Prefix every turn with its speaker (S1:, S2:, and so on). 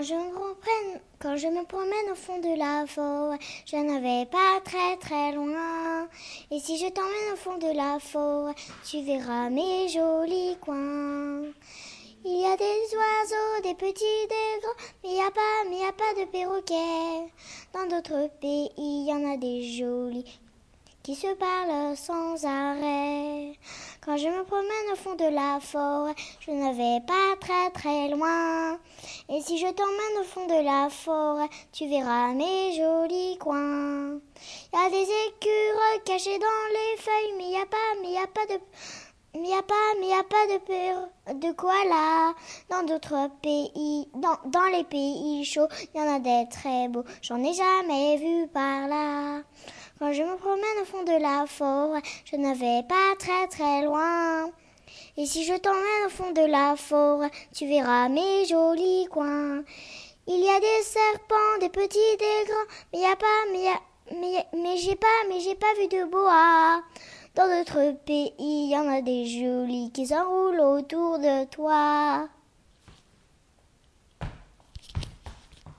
S1: Quand je me promène au fond de la forêt, je ne vais pas très très loin. Et si je t'emmène au fond de la forêt, tu verras mes jolis coins. Il y a des oiseaux, des petits, des grands, mais il y a pas de perroquets. Dans d'autres pays, il y en a des jolis qui se parlent sans arrêt. Quand je me promène au fond de la forêt, je ne vais pas très très loin. Et si je t'emmène au fond de la forêt, tu verras mes jolis coins. Il y a des écureuils cachés dans les feuilles, mais il y a pas de koala. Dans d'autres pays, dans les pays chauds, il y en a des très beaux, j'en ai jamais vu par là. Quand je me promène au fond de la forêt, je ne vais pas très très loin. Et si je t'emmène au fond de la forêt, tu verras mes jolis coins. Il y a des serpents, des petits, des grands, mais il y a pas, mais j'ai pas vu de boa. Dans d'autres pays, il y en a des jolis qui s'enroulent autour de toi.